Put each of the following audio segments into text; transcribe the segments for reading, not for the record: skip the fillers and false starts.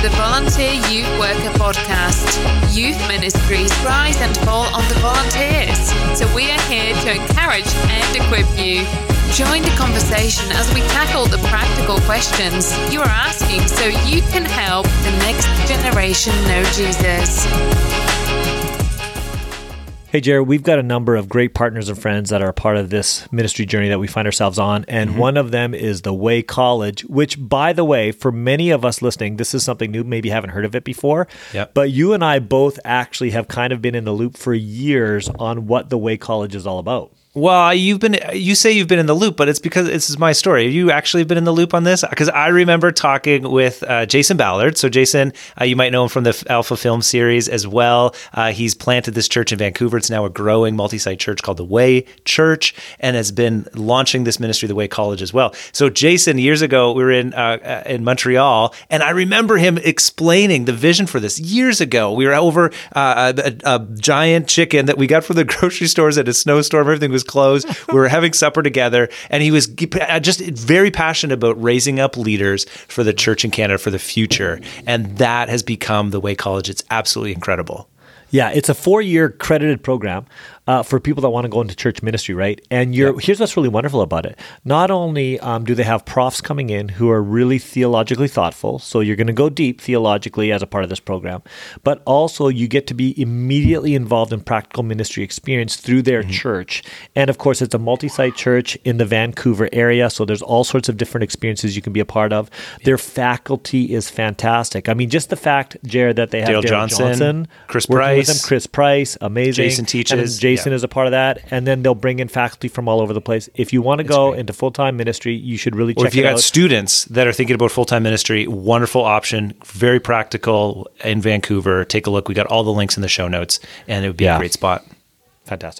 the Volunteer Youth Worker Podcast. Youth ministries rise and fall on the volunteers, so we are here to encourage and equip you. Join the conversation as we tackle the practical questions you are asking so you can help the next generation know Jesus. Hey, Jared, we've got a number of great partners and friends that are a part of this ministry journey that we find ourselves on. And one of them is the Way College, which, by the way, for many of us listening, this is something new, maybe haven't heard of it before. Yep. But you and I both actually have kind of been in the loop for years on what the Way College is all about. Well, you say you've been in the loop, but it's because this is my story. Have you actually been in the loop on this? Because I remember talking with Jason Ballard. So Jason, you might know him from the Alpha Film series as well. He's planted this church in Vancouver. It's now a growing multi-site church called the Way Church and has been launching this ministry, the Way College, as well. So Jason, years ago, we were in Montreal, and I remember him explaining the vision for this years ago. We were over a giant chicken that we got from the grocery stores at a snowstorm. Everything was closed. We were having supper together, and he was just very passionate about raising up leaders for the church in Canada for the future. And that has become the Way College. It's absolutely incredible. Yeah, it's a 4-year credited program for people that want to go into church ministry, right? And here's what's really wonderful about it. Not only do they have profs coming in who are really theologically thoughtful, so you're going to go deep theologically as a part of this program, but also you get to be immediately involved in practical ministry experience through their church. And of course, it's a multi-site church in the Vancouver area, so there's all sorts of different experiences you can be a part of. Their faculty is fantastic. I mean, just the fact, Jared, that they have Dale Johnson, Chris Price. with them, Chris Price, amazing. Jason teaches. Jason is a part of that, and then they'll bring in faculty from all over the place. If you want to go into full-time ministry, you should really check it out. Or if you got students that are thinking about full-time ministry, wonderful option, very practical in Vancouver. Take a look. We got all the links in the show notes, and it would be a great spot. Fantastic.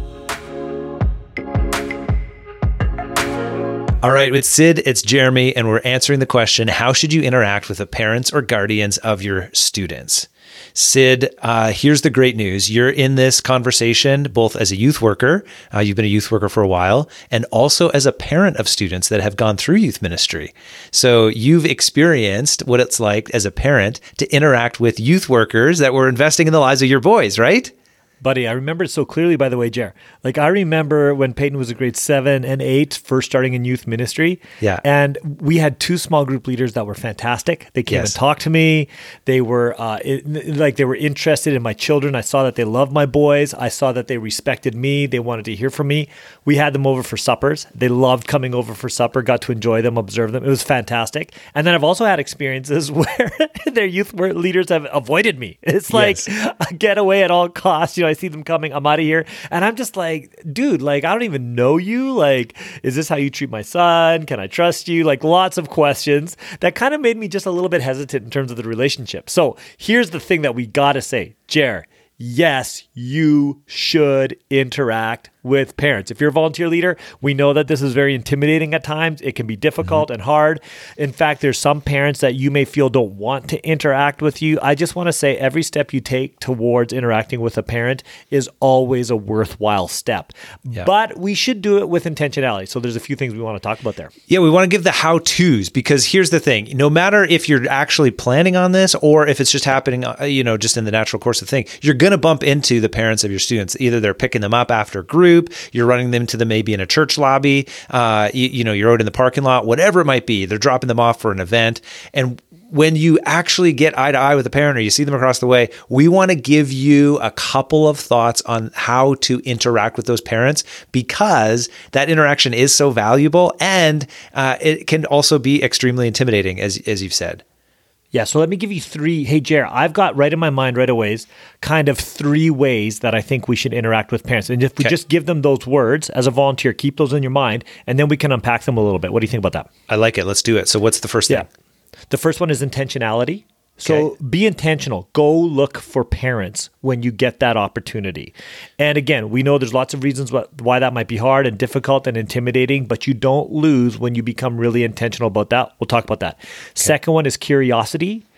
All right, with Sid, it's Jeremy, and we're answering the question, how should you interact with the parents or guardians of your students? Sid, here's the great news. You're in this conversation both as a youth worker, you've been a youth worker for a while, and also as a parent of students that have gone through youth ministry. So you've experienced what it's like as a parent to interact with youth workers that were investing in the lives of your boys, right? Buddy, I remember it so clearly, by the way, Jer. Like, I remember when Peyton was in grade 7 and 8, first starting in youth ministry. Yeah. And we had 2 small group leaders that were fantastic. They came and talked to me. They were they were interested in my children. I saw that they loved my boys. I saw that they respected me. They wanted to hear from me. We had them over for suppers. They loved coming over for supper, got to enjoy them, observe them. It was fantastic. And then I've also had experiences where their youth leaders have avoided me. It's like a getaway at all costs. You know, I see them coming, I'm out of here. And I'm just like, dude, like, I don't even know you. Like, is this how you treat my son? Can I trust you? Like, lots of questions that kind of made me just a little bit hesitant in terms of the relationship. So here's the thing that we got to say, Jer, yes, you should interact with parents. If you're a volunteer leader, we know that this is very intimidating at times. It can be difficult and hard. In fact, there's some parents that you may feel don't want to interact with you. I just want to say every step you take towards interacting with a parent is always a worthwhile step. Yeah. But we should do it with intentionality. So there's a few things we want to talk about there. Yeah, we want to give the how-tos, because here's the thing. No matter if you're actually planning on this or if it's just happening, just in the natural course of things, you're going to bump into the parents of your students. Either they're picking them up after group, you're running them to them maybe in a church lobby, you're out in the parking lot, whatever it might be. They're dropping them off for an event. And when you actually get eye to eye with a parent or you see them across the way, we want to give you a couple of thoughts on how to interact with those parents, because that interaction is so valuable, and it can also be extremely intimidating, as you've said. Yeah, so let me give you 3. Hey, Jer, I've got right in my mind right away kind of 3 ways that I think we should interact with parents. And if we just give them those words as a volunteer, keep those in your mind, and then we can unpack them a little bit. What do you think about that? I like it. Let's do it. So what's the first thing? The first one is intentionality. So be intentional. Go look for parents when you get that opportunity. And again, we know there's lots of reasons why that might be hard and difficult and intimidating, but you don't lose when you become really intentional about that. We'll talk about that. Second one is curiosity.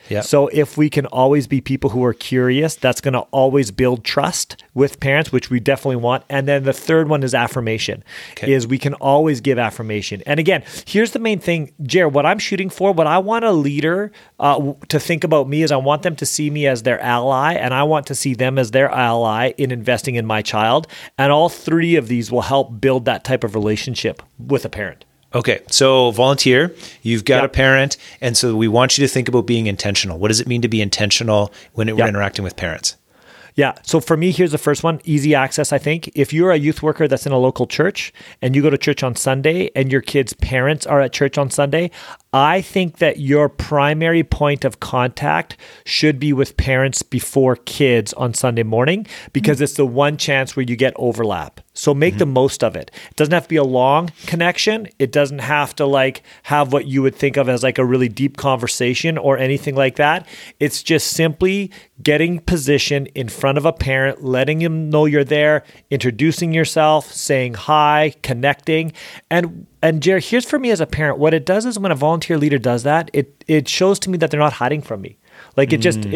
Yeah. So if we can always be people who are curious, that's going to always build trust with parents, which we definitely want. And then the third one is affirmation, is we can always give affirmation. And again, here's the main thing, Jared, what I'm shooting for, what I want a leader to think about me is I want them to see me as their ally, and I want to see them as their ally in investing in my child. And all three of these will help build that type of relationship with a parent. Okay, so volunteer, you've got a parent, and so we want you to think about being intentional. What does it mean to be intentional when we're interacting with parents? Yeah. So for me, here's the first one, easy access, I think. If you're a youth worker that's in a local church and you go to church on Sunday and your kids' parents are at church on Sunday, I think that your primary point of contact should be with parents before kids on Sunday morning, because it's the one chance where you get overlap. So make the most of it. It doesn't have to be a long connection. It doesn't have to have what you would think of as a really deep conversation or anything like that. It's just simply getting positioned in front of a parent, letting them know you're there, introducing yourself, saying hi, connecting. And Jared, here's for me as a parent, what it does is when a volunteer leader does that, it shows to me that they're not hiding from me. I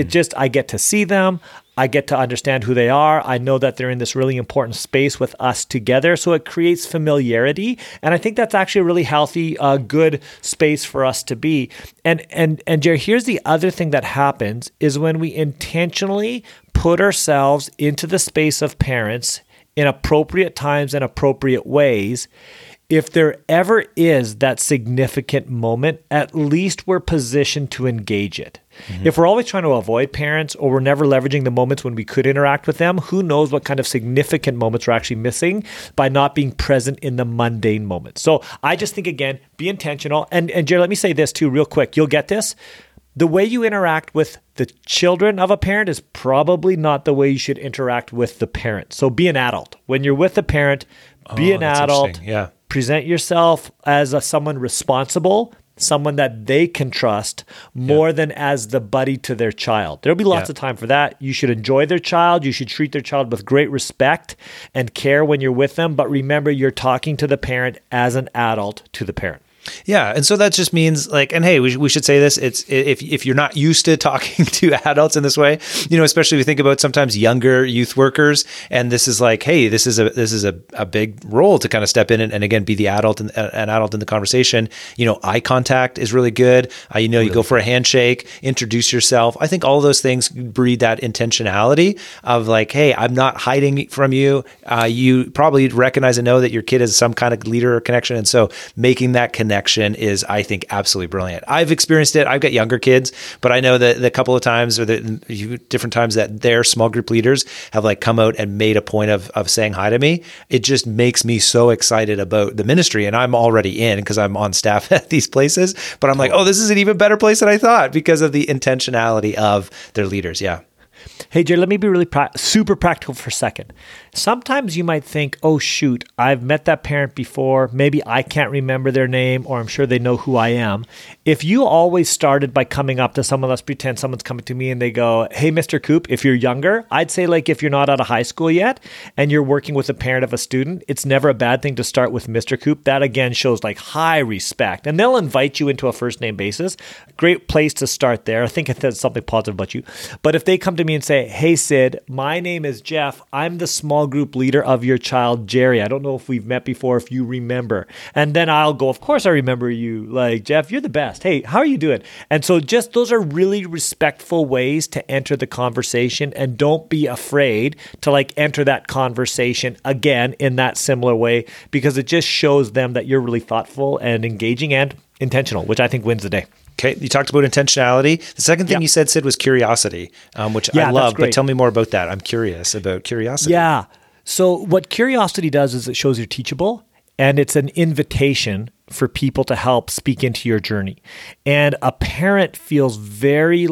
get to see them. I get to understand who they are. I know that they're in this really important space with us together. So it creates familiarity. And I think that's actually a really healthy, good space for us to be. And Jared, here's the other thing that happens is when we intentionally put ourselves into the space of parents in appropriate times and appropriate ways, if there ever is that significant moment, at least we're positioned to engage it. Mm-hmm. If we're always trying to avoid parents or we're never leveraging the moments when we could interact with them, who knows what kind of significant moments we're actually missing by not being present in the mundane moments. So I just think, again, be intentional. And Jared, let me say this too real quick. You'll get this. The way you interact with the children of a parent is probably not the way you should interact with the parent. So be an adult. When you're with the parent, be an adult. Yeah. Present yourself as someone responsible, someone that they can trust more than as the buddy to their child. There'll be lots of time for that. You should enjoy their child. You should treat their child with great respect and care when you're with them. But remember, you're talking to the parent as an adult to the parent. Yeah. And so that just means and hey, we should say this. It's if you're not used to talking to adults in this way, especially if you think about sometimes younger youth workers, and this is hey, this is a big role to kind of step in and again, be the adult and an adult in the conversation. Eye contact is really good. You go for a handshake, introduce yourself. I think all of those things breed that intentionality of hey, I'm not hiding from you. You probably recognize and know that your kid is some kind of leader or connection. And so making that connection is, I think, absolutely brilliant. I've experienced it. I've got younger kids, but I know that the couple of times or the different times that their small group leaders have come out and made a point of saying hi to me, it just makes me so excited about the ministry. And I'm already in because I'm on staff at these places, but I'm oh, this is an even better place than I thought because of the intentionality of their leaders. Yeah. Hey, Jared, let me be really super practical for a second. Sometimes you might think, oh, shoot, I've met that parent before. Maybe I can't remember their name, or I'm sure they know who I am. If you always started by coming up to someone, let's pretend someone's coming to me and they go, hey, Mr. Coop, if you're younger, I'd say if you're not out of high school yet and you're working with a parent of a student, it's never a bad thing to start with Mr. Coop. That, again, shows high respect. And they'll invite you into a first name basis. Great place to start there. I think it says something positive about you. But if they come to me and say, hey, Sid, my name is Jeff. I'm the small group leader of your child, Jerry. I don't know if we've met before, if you remember. And then I'll go, of course I remember you. Jeff, you're the best. Hey, how are you doing? And so just those are really respectful ways to enter the conversation, and don't be afraid to enter that conversation again in that similar way, because it just shows them that you're really thoughtful and engaging and intentional, which I think wins the day. Okay, you talked about intentionality. The second thing you said, Sid, was curiosity, which I love, but tell me more about that. I'm curious about curiosity. Yeah. So what curiosity does is it shows you're teachable, and it's an invitation for people to help speak into your journey. And a parent feels very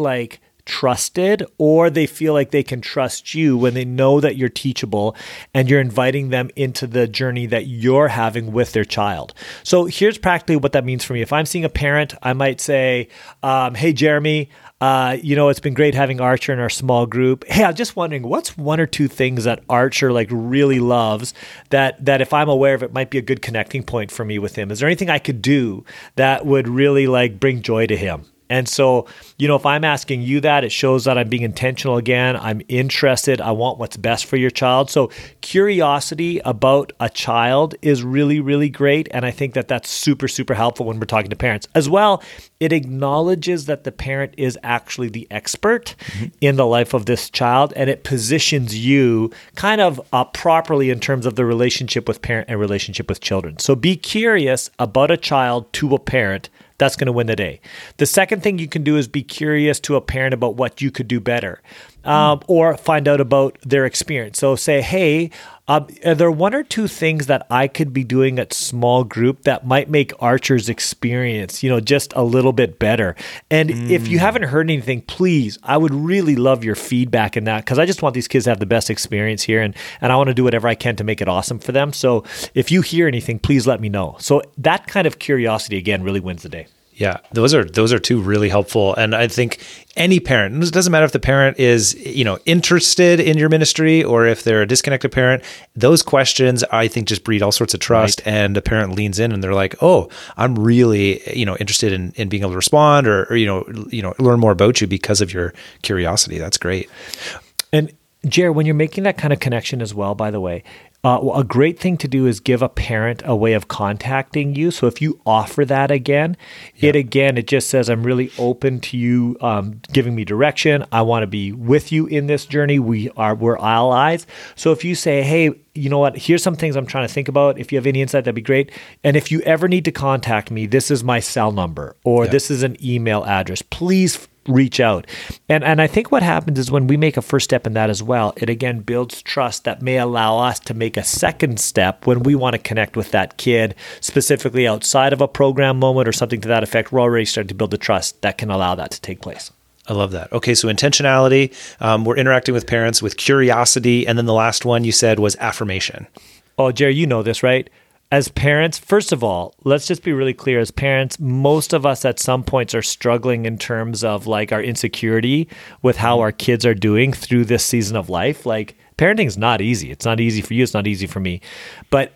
trusted, or they feel like they can trust you when they know that you're teachable and you're inviting them into the journey that you're having with their child. So here's practically what that means for me. If I'm seeing a parent, I might say, hey, Jeremy, it's been great having Archer in our small group. Hey, I'm just wondering, what's one or two things that Archer really loves that if I'm aware of it might be a good connecting point for me with him? Is there anything I could do that would really bring joy to him? And so, if I'm asking you that, it shows that I'm being intentional again. I'm interested. I want what's best for your child. So curiosity about a child is really, really great. And I think that that's super, super helpful when we're talking to parents. As well, it acknowledges that the parent is actually the expert in the life of this child, and it positions you kind of properly in terms of the relationship with parent and relationship with children. So be curious about a child to a parent. That's going to win the day. The second thing you can do is be curious to a parent about what you could do better, or find out about their experience. So say, hey, are there one or two things that I could be doing at small group that might make Archer's experience, just a little bit better? And if you haven't heard anything, please, I would really love your feedback in that, because I just want these kids to have the best experience here, and I want to do whatever I can to make it awesome for them. So if you hear anything, please let me know. So that kind of curiosity, again, really wins the day. Yeah, those are two really helpful. And I think any parent, it doesn't matter if the parent is, interested in your ministry or if they're a disconnected parent, those questions, I think, just breed all sorts of trust. Right. And a parent leans in and they're like, oh, I'm really, interested in being able to respond or learn more about you because of your curiosity. That's great. And Jared, when you're making that kind of connection as well, by the way, a great thing to do is give a parent a way of contacting you. So if you offer that again, it just says, I'm really open to you giving me direction. I want to be with you in this journey. We're allies. So if you say, hey, you know what, here's some things I'm trying to think about. If you have any insight, that'd be great. And if you ever need to contact me, this is my cell number, or this is an email address. Please reach out. And I think what happens is when we make a first step in that as well, it again builds trust that may allow us to make a second step when we want to connect with that kid, specifically outside of a program moment or something to that effect. We're already starting to build the trust that can allow that to take place. I love that. Okay, so intentionality, we're interacting with parents with curiosity, and then the last one you said was affirmation. Oh, Jerry, you know this, right? As parents, first of all, let's just be really clear. As parents, most of us at some points are struggling in terms of like our insecurity with how our kids are doing through this season of life. Like, parenting is not easy. It's not easy for you. It's not easy for me. But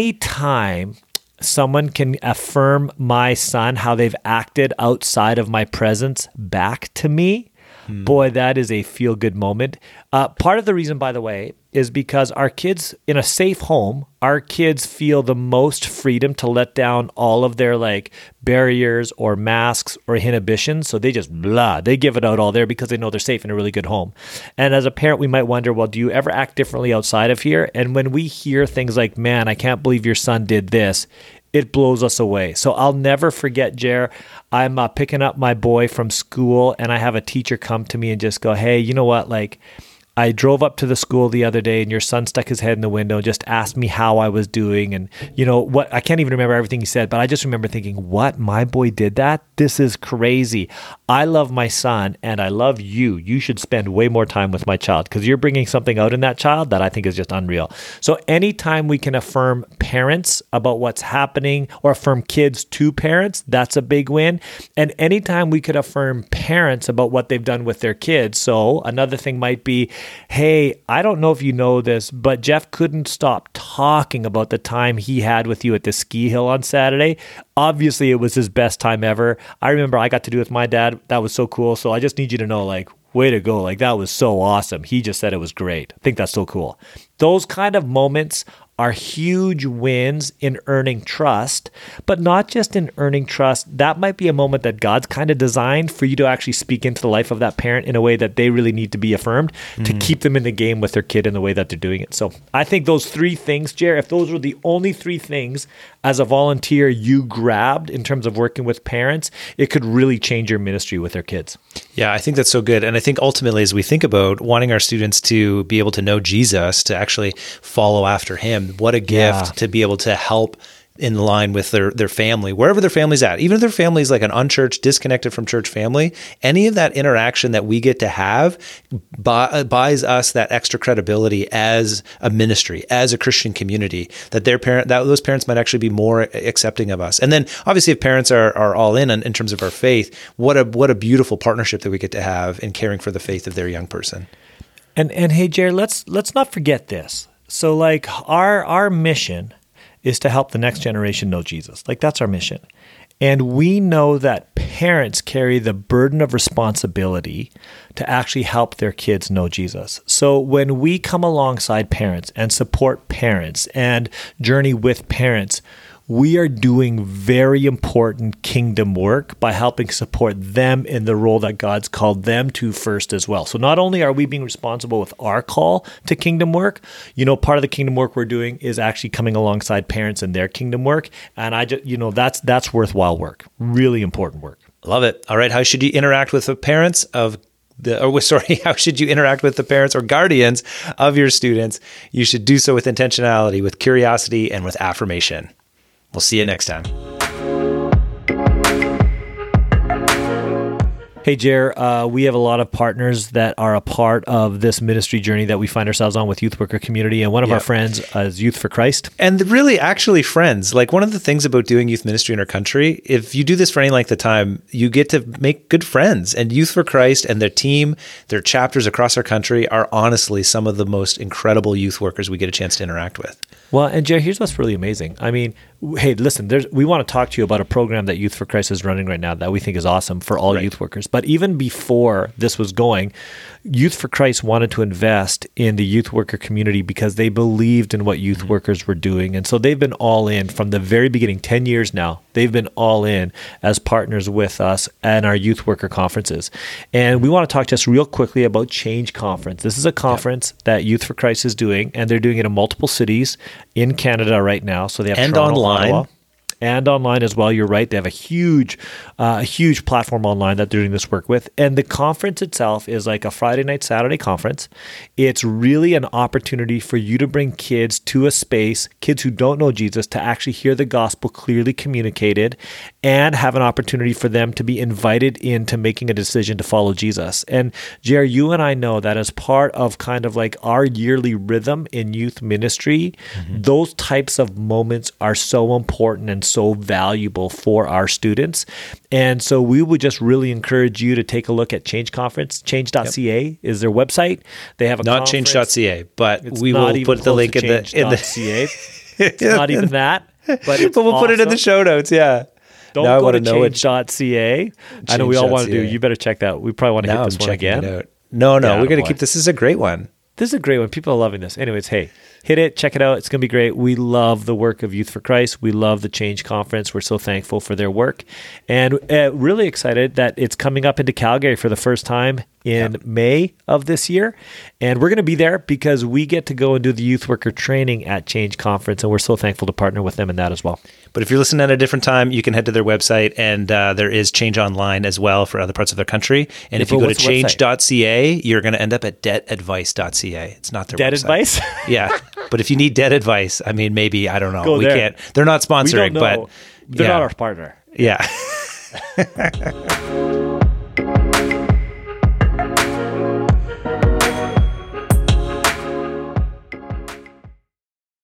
anytime someone can affirm my son, how they've acted outside of my presence back to me, boy, that is a feel-good moment. Part of the reason, by the way, is because our kids, in a safe home, our kids feel the most freedom to let down all of their like barriers or masks or inhibitions. So they just they give it out all there because they know they're safe in a really good home. And as a parent, we might wonder, well, do you ever act differently outside of here? And when we hear things like, man, I can't believe your son did this, it blows us away. So I'll never forget, Jer, I'm picking up my boy from school and I have a teacher come to me and just go, hey, you know what, like, I drove up to the school the other day and your son stuck his head in the window and just asked me how I was doing. And what, I can't even remember everything he said, but I just remember thinking, what, my boy did that? This is crazy. I love my son and I love you. You should spend way more time with my child because you're bringing something out in that child that I think is just unreal. So anytime we can affirm parents about what's happening or affirm kids to parents, that's a big win. And anytime we could affirm parents about what they've done with their kids. So another thing might be, hey, I don't know if you know this, but Jeff couldn't stop talking about the time he had with you at the ski hill on Saturday. Obviously, it was his best time ever. I remember I got to do it with my dad. That was so cool. So I just need you to know, like, way to go. Like, that was so awesome. He just said it was great. I think that's so cool. Those kind of moments are huge wins in earning trust, but not just in earning trust. That might be a moment that God's kind of designed for you to actually speak into the life of that parent in a way that they really need to be affirmed to keep them in the game with their kid in the way that they're doing it. So I think those three things, Jer, if those were the only three things as a volunteer you grabbed in terms of working with parents, it could really change your ministry with their kids. Yeah, I think that's so good. And I think ultimately, as we think about wanting our students to be able to know Jesus, to actually follow after him, what a gift to be able to help in line with their family, wherever their family's at. Even if their family's like an unchurched, disconnected from church family, any of that interaction that we get to have buys us that extra credibility as a ministry, as a Christian community, that those parents might actually be more accepting of us. And then obviously if parents are all in terms of our faith, what a beautiful partnership that we get to have in caring for the faith of their young person. And hey, Jared, let's not forget this. So like our mission is to help the next generation know Jesus. Like that's our mission. And we know that parents carry the burden of responsibility to actually help their kids know Jesus. So when we come alongside parents and support parents and journey with parents, we are doing very important kingdom work by helping support them in the role that God's called them to first as well. So not only are we being responsible with our call to kingdom work, part of the kingdom work we're doing is actually coming alongside parents in their kingdom work. And that's worthwhile work, really important work. Love it. All right. How should you interact with the parents how should you interact with the parents or guardians of your students? You should do so with intentionality, with curiosity, and with affirmation. We'll see you next time. Hey, Jer, we have a lot of partners that are a part of this ministry journey that we find ourselves on with Youth Worker Community. And one of our friends is Youth for Christ. And really, actually, friends. Like, one of the things about doing youth ministry in our country, if you do this for any length of time, you get to make good friends. And Youth for Christ and their team, their chapters across our country are honestly some of the most incredible youth workers we get a chance to interact with. Well, and Jerry, here's what's really amazing. I mean, hey, listen, we want to talk to you about a program that Youth for Christ is running right now that we think is awesome for all youth workers. But even before this was going, Youth for Christ wanted to invest in the youth worker community because they believed in what youth workers were doing. And so they've been all in from the very beginning, 10 years now. They've been all in as partners with us and our youth worker conferences. And we want to talk just real quickly about Change Conference. This is a conference that Youth for Christ is doing, and they're doing it in multiple cities in Canada right now. So they have and Toronto, online. Ottawa, and online as well. You're right. They have a huge platform online that they're doing this work with. And the conference itself is like a Friday night, Saturday conference. It's really an opportunity for you to bring kids to a space, kids who don't know Jesus, to actually hear the gospel clearly communicated and have an opportunity for them to be invited into making a decision to follow Jesus. And Jerry, you and I know that as part of kind of like our yearly rhythm in youth ministry, those types of moments are so important and so valuable for our students. And so we would just really encourage you to take a look at Change Conference. Change.ca is their website. They have a not change.ca, but we will put the link in the It's not even that, but we'll put it in the show notes. Yeah. Don't now go to change.ca. I know we all want to do. You better check that. We probably want to hit this one again. No, we're going to keep this. This is a great one. This is a great one. People are loving this. Anyways, hey, hit it, check it out. It's going to be great. We love the work of Youth for Christ. We love the Change Conference. We're so thankful for their work and really excited that it's coming up into Calgary for the first time in May of this year. And we're going to be there because we get to go and do the youth worker training at Change Conference. And we're so thankful to partner with them in that as well. But if you're listening at a different time, you can head to their website, and there is Change Online as well for other parts of their country. And if you go to change.ca, you're going to end up at debtadvice.ca. It's not their Debt website. advice? Yeah. But if you need debt advice, I mean, maybe, I don't know. We can't. They're not sponsoring, but they're not our partner. Yeah.